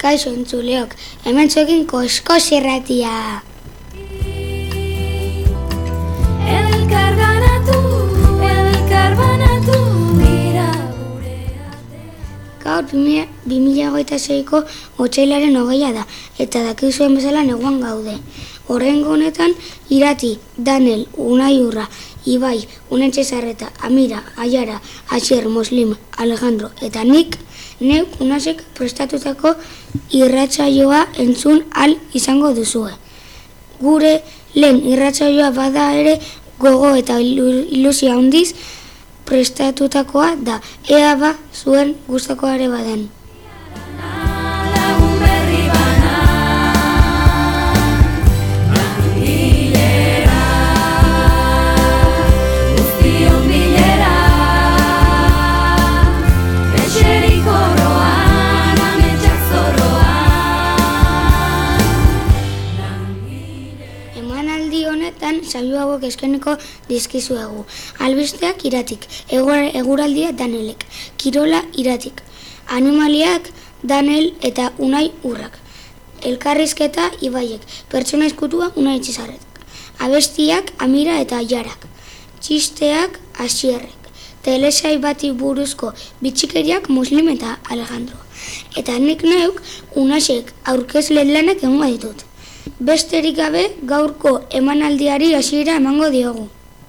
Kaixo entzuleok, hemen zuekin Koskos irratia. Gaur 2026ko otsailaren 20 da, eta dakizuen bezala neguan gaude. Horrengo honetan, Irati, Danel, Unaiurra, Ibai, Unentxe Zarreta, Amira, Aiara, Asier, Muslim, Alejandro, eta nik, neuk unasek prestatutako irratsaioa entzun al izango duzue. Gure lehen irratsaioa bada ere gogo eta ilusia handiz prestatutakoa da, ea ba zuen gustakoa ere baden. Saio hauek eskeneko dizkizuegu. Albisteak Iratik, eguraldia Danelek, kirola Iratik, animaliak Danel eta Unai Urrak, elkarrizketa Ibaiek, pertsona ezkutua Unai Zarretak, abestiak Amira eta Aiarak, txisteak Asierrek, telesai bati buruzko bitxikeriak Muslim eta Alejandro, eta nik neuk Unasek aurkezle lanak egongo ditut. Besterik gabe, gaurko emanaldiari hasiera emango diogu.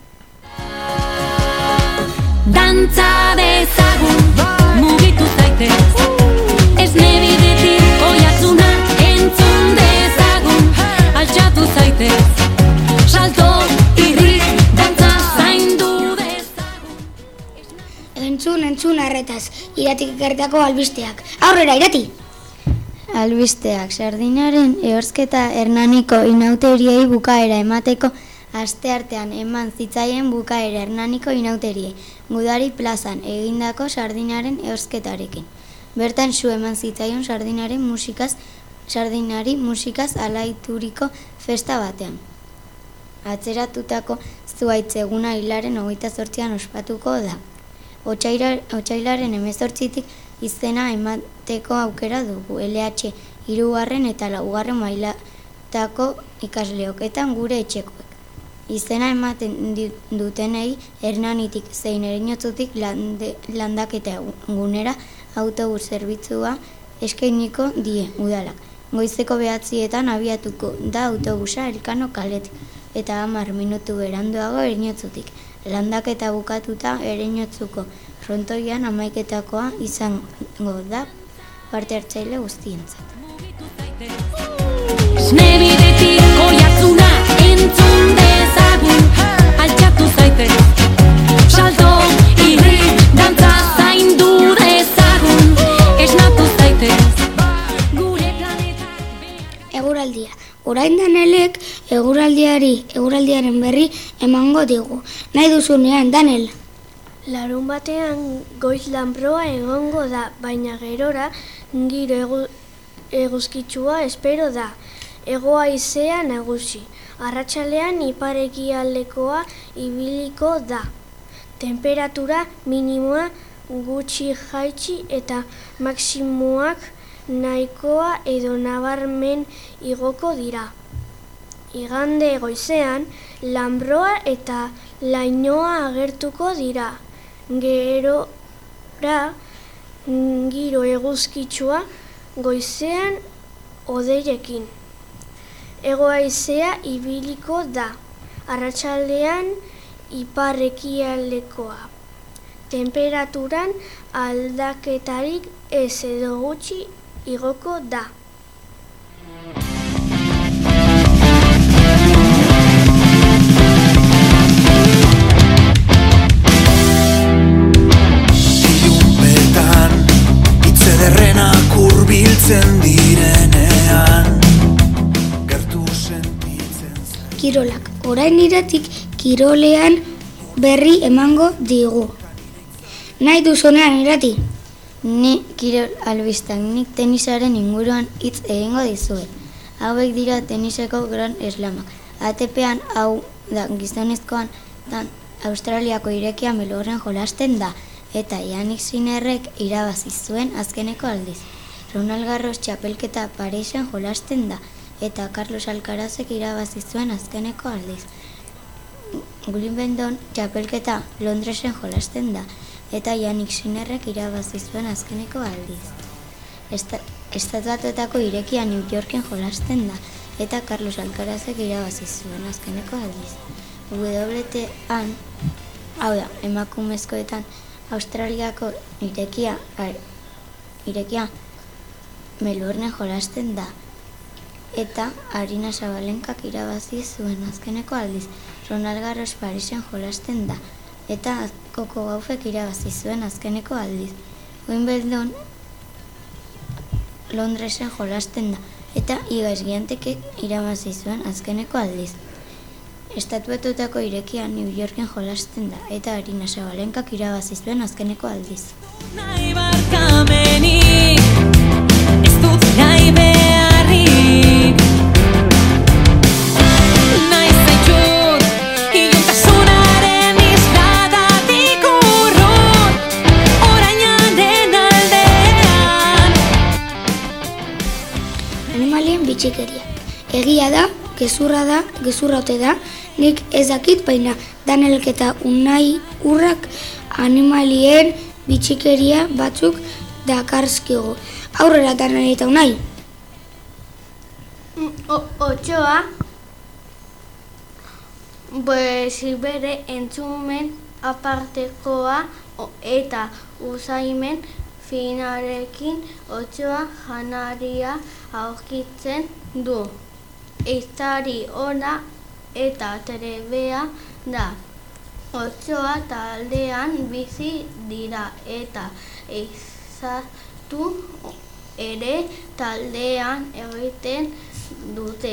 Dantza dezagun, mugitu zaitez, esne bidetik oihartzuna entzun dezagun, altxatu zaitez, salto, irri, dantza zaindu dezagun. Entzun arretaz, Iratik gertako albisteak. Aurrera, Irati! Albisteak, sardinaren ehorzketa Hernaniko inauteriei bukaera emateko asteartean eman zitzaien bukaera Hernaniko inauteriei, Gudari plazan egindako sardinaren ehorzketarekin. Bertan su eman zitzaion sardinari musikaz alaituriko festa batean. Atzeratutako zuhaitz eguna hilaren 28an ospatuko da. Otsailaren 18tik izena emateko aukera dugu, LH 3. eta 4. mailatako ikasleoketan gure etxekoek. Izena ematen dutenei Hernanitik zein Ereñotzutik landaketa gunera autobus zerbitzua eskainiko die udalak. Goizeko 9etan abiatuko da autobusa Elkano kaletik eta 10 minutu beranduago Ereñotzutik. Landaketa bukatuta Ereñotzuko frontoian 11etakoa izango da parte hartzaile guztientzat. Esne bidetik oihartzuna entzun dezagun, altxatu zaitez, salto, irri, dantza zaindu dezagun, esnatu zaitez, gure planeta. Eguraldia. Orain Danelek eguraldiaren berri emango digu. Nahi duzunean, Danel? Larun batean goiz lanbroa egongo da, baina gerora giro eguzkitsua espero da. Hego haizea nagusi. Arratsalean ipar-ekialdekoa ibiliko da. Temperatura minimoa gutxi jaitsi eta maximoak nahikoa edo nabarmen igoko dira. Igande goizean lanbroa eta lainoa agertuko dira. Gerora giro eguzkitsua goizean hodeiekin. Hego haizea ibiliko da. Arratsaldean ipar-ekialdekoa. Temperaturan aldaketarik ez edo gutxi igoko da. Ederrenak hurbiltzen direnean gertu sentitzen zen. Kirolak. Orain Iratik kirolean berri emango digu. Nahi duzunean, Irati? Ni kirol albistak, nik tenisaren inguruan hitz egingo dizuet. Hauek dira teniseko Grand Slamak. ATP-an hau da gizonezkoan Australiako irekia Melbournen jolasten da. Eta Yannick Sinnerrek irabazi zuen azkeneko aldiz. Ronald Garros txapelketa Parisen jolasten da, eta Carlos Alcarazek irabazi zuen azkeneko aldiz. Wimbledon txapelketa Londresen jolasten da, eta Yannick Sinnerrek irabazi zuen azkeneko aldiz. Estatu Batuetako irekia New Yorken jolasten da, eta Carlos Alcarazek irabazi zuen azkeneko aldiz. WTA-an, hau da, emakumezkoetan, Australiako irekia Melbourne jolasten da, eta Arina Sabalenkak irabazi zuen azkeneko aldiz. Ronald Garros Parisen jolasten da, eta Coco Gauffek irabazi zuen azkeneko aldiz. Wimbledon Londresen jolasten da, eta Iga Swiatekek irabazi zuen azkeneko aldiz. Estatu Batuetako irekia New Yorken jolasten da, eta Arina Sabalenkak irabazi zuen azkeneko aldiz. Nahi barkamenik, ez dut nahi beharrik. Nahi zaitut, iluntasunaren izladatik urrun, orainaren aldean. Animalien bitxikeria. Egia da, gezurra ote da, nik ez dakit, baina Danelek eta Unai Urrak animalien bitxikeria batzuk dakarzkigu. Aurrera Danel eta Unai. Otsoa, bere entzumen apartekoa eta usaimen finarekin otsoa janaria aurkitzen du. Ehiztari ona eta trebea da. Otsoa taldean bizi dira eta ehizatu ere taldean egiten dute.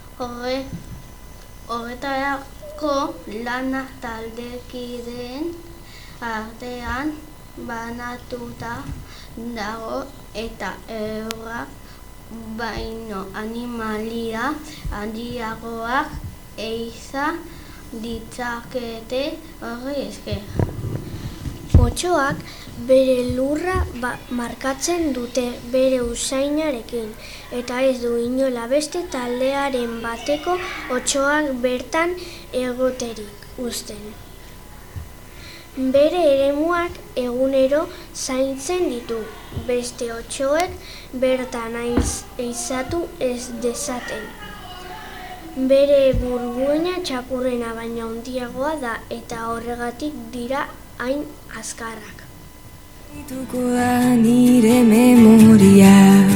Horretarako lana taldekideen artean banatuta dago eta eurak baino animalia handiagoak ehiza ditzakete horri esker. Otsoak bere lurra markatzen dute bere usainarekin, eta ez du inola beste taldearen bateko otsoak bertan egoterik uzten. Bere eremuak egunero zaintzen ditu, beste otsoek bertan ehizatu ez dezaten. Bere burbuina txakurrena baina handiagoa da eta horregatik dira hain azkarrak. Dituko da nire memoria,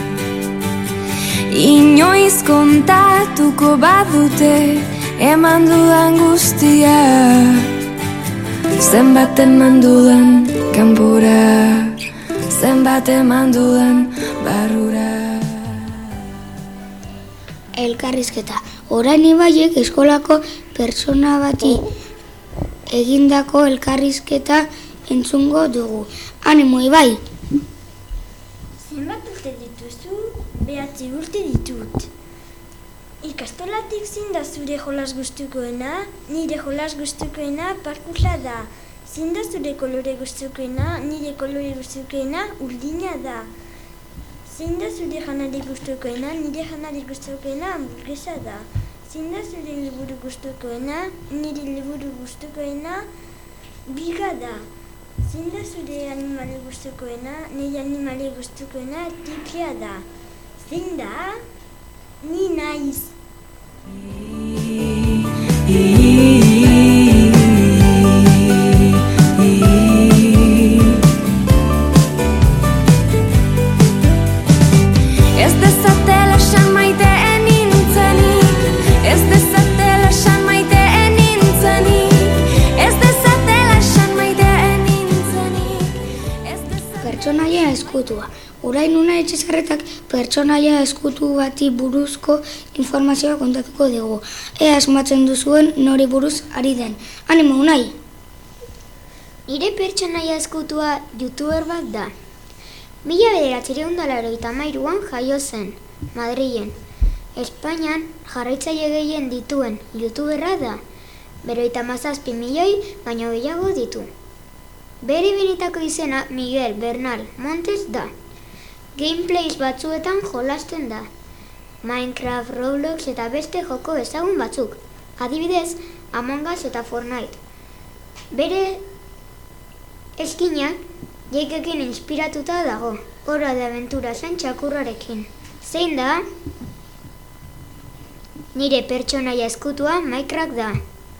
inoiz kontatuko badute eman dudan guztia. Zenbat eman dudan kanpora, zenbat eman dudan barrura. Elkarrizketa. Orain Ibaiek eskolako pertsona bati egindako elkarrizketa entzungo dugu. Animo, Ibai! Zenbat urte dituzu? 9 urte ditut. Ikastolatik zein da zure jolas gustukoena? Nire jolas gustukoena parkursa da. Zein da zure kolore gustukoena? Nire kolore gustukoena urdina da. Zein da zure janari gustukoena? Nire janari gustukoena hamburguesa da. Zein da zure liburu gustukoena? Nire liburu gustukoena biga da. Zein da zure animali gustukoena? Nire animali gustukoena tipia da. Zein da? Ni naiz. Ez dezatela esan maiteen nintzenik, ez dezatela esan maiteen nintzenik, ez dezatela esan maiteen nintzenik. Pertsonaia ezkutua. Orain Unai Etxezarretak pertsonaia ezkutu bati buruzko informazioa kontatuko dugu. Ea asmatzen duzuen nori buruz ari den. Animo, Unai! Nire pertsonaia ezkutua youtuber bat da. 1983an jaio zen, Madrilen. Espainian jarraitzaile gehien dituen youtuberra da. 57 milioi baino gehiago ditu. Bere benetako izena Miguel Bernal Montes da. gameplays batzuetan jolasten da. Minecraft, Roblox eta beste joko ezagun batzuk. Adibidez, Among Us eta Fortnite. Bere eskinak Jakekin inspiratuta dago. Hora de aventura zen txakurrarekin. Zein da? Nire pertsonaia ezkutua Minecraft da.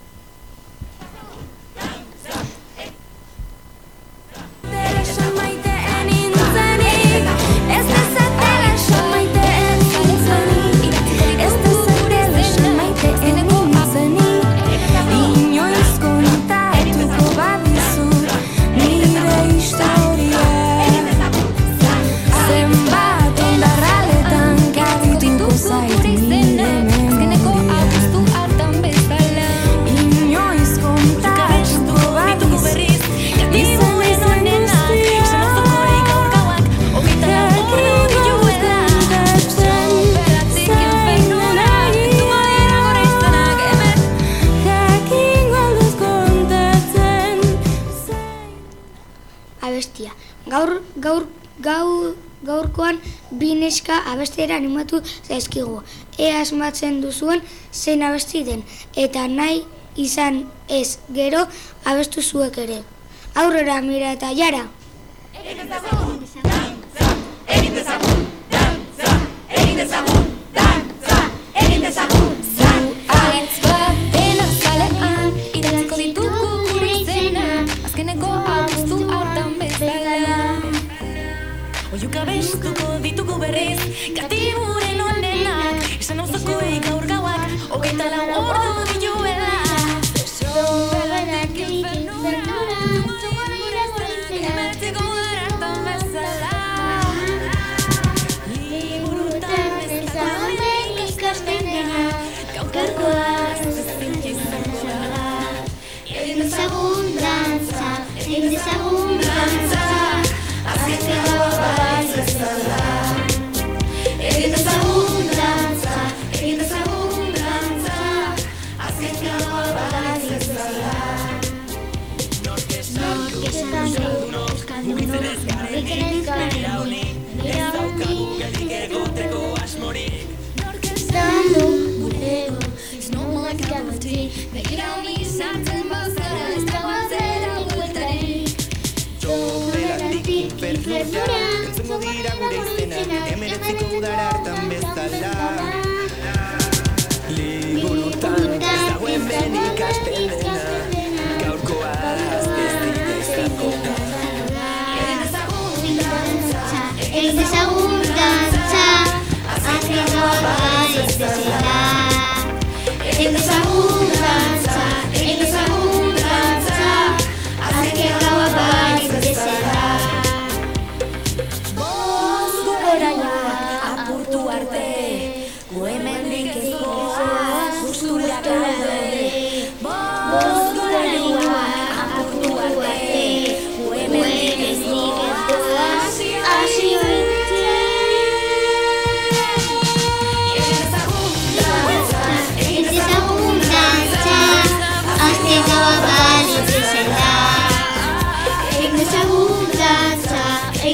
Abestia. Gaurkoan bi neska abestera animatu zaizkigu. Ea asmatzen duzuen zein abesti den, eta nahi izan ez gero abestu zuek ere. Aurrera, Mira eta Jara! Oiuka bestuko ditugu berriz, katiburen onenak, esan auzokoei gaur gauak, 24 ordu dituela. Emertzeko udarartan bezala. Liburutan ez dagoen ikasten dena, gaurkoak ezin izan zela. Egin dezagun dantza, egin dezagun dantza, azken gaua baiz bezala. Egin dezagun dantza, azken gaua baiz bezala. Nork esan du, mugitzen ez garen, bera daukagu geldik egoteko asmorik. Nork esan du, gurego, ez normalak gauti, begira honi sartzen bazara, ez dagoatzera bueltarik. Jobelatik infernura, entzungo dira gure izenak, emeretziko udara hartan bezala. Liburutan ez dagoen ben ikasten dena, gaurkoa ez dira izango da. Egin dezagun dantza, azken gaua baiz bezala. Egin dezagun dantza, azken gaua baiz bezala. Boz gorainoak apurtu arte, gu hemendik ez goaz gustura gaude. Boz gorainoak apurtu arte, gu hemendik ez goaz hasi arte. Egin dezagun dantza, azken gaua baiz bezala. Egin dezagun dantza,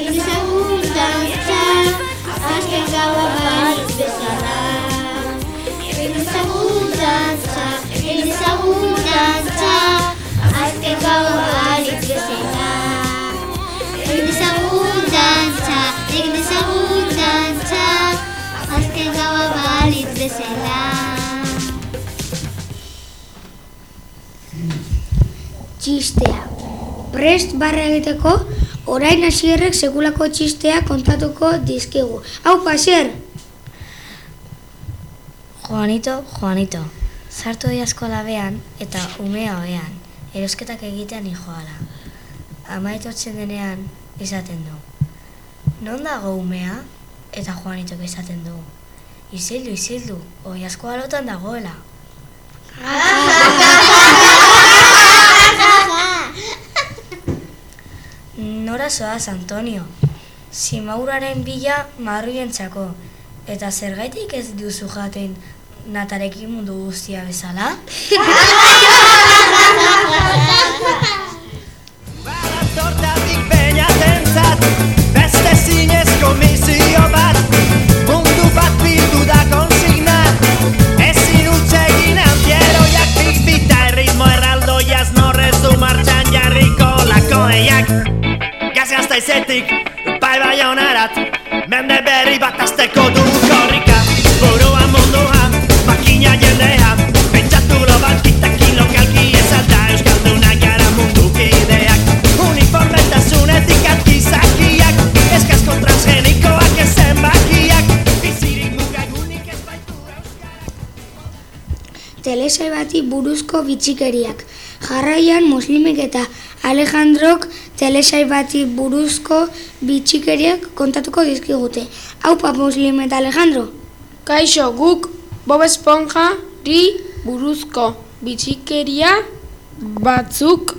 azken gaua baiz bezala. Egin dezagun dantza, azken gaua baiz bezala. Egin dezagun dantza, azken gaua baiz bezala. Txistea. Prest barra egiteko, orain Asierrek sekulako txistea kontatuko dizkigu. Hau, Asier! Juanito, sartu diazko labean eta umea oean, erosketak egitean ijoala. Ama etortzen denean izaten du. Non dago umea? Eta Juanitok esaten du. Isildu, oiazko alotan dagoela. Nora zoaz, Antonio? Simauraren bila marruientzako, eta zergaitik ez duzu jaten natarekin mundu guztia bezala? Bada tortatik peinatentzat, beste zinezko mizi Iruñetik bai Baionarat, mende berri bat azteko du korrika. Burua mundua, makina jendea, pentsatu globalki taki lokalki ez alda euskaldunak gara mundukideak. Uniformetasunetik artizakiak, eskazko transgenikoak ez zenbakiak, bizirik mugagunik ez baitu euskara. Telesail bati buruzko bitxikeriak. Jarraian Muslimek eta Alejandrok telesail bati buruzko bitxikeriak kontatuko dizkigute. Aupa Muslim eta Alejandro? Kaixo, guk Bob Esponjari buruzko bitxikeria batzuk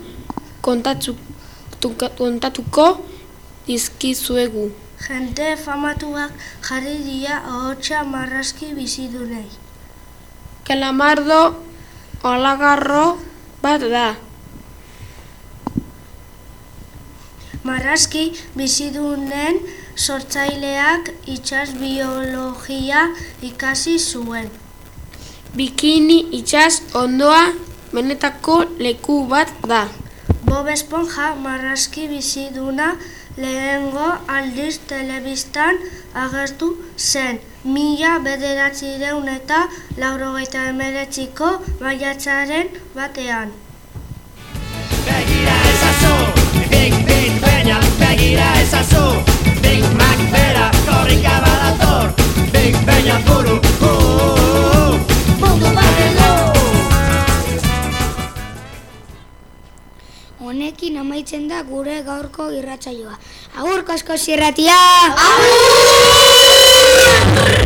kontatuko dizkizuegu. Jende famatuak jarri dira ahotsa marrazki bizidunei. Kalamardo olagarro bat da. Marrazki bizidunen sortzaileak itsas biologia ikasi zuen. Bikini itsas ondoa benetako leku bat da. Bob Esponja marrazki biziduna lehengo aldiz telebistan agertu zen. 1989ko maiatzaren batean. Begira ezazu, Big Peña, begira ezazu, Big Mac bera, korrika badator, Big Peña buru, mundu batelo. Honekin amaitzen da gure gaurko irratsaioa. Agur Koskoz irratia! Agur!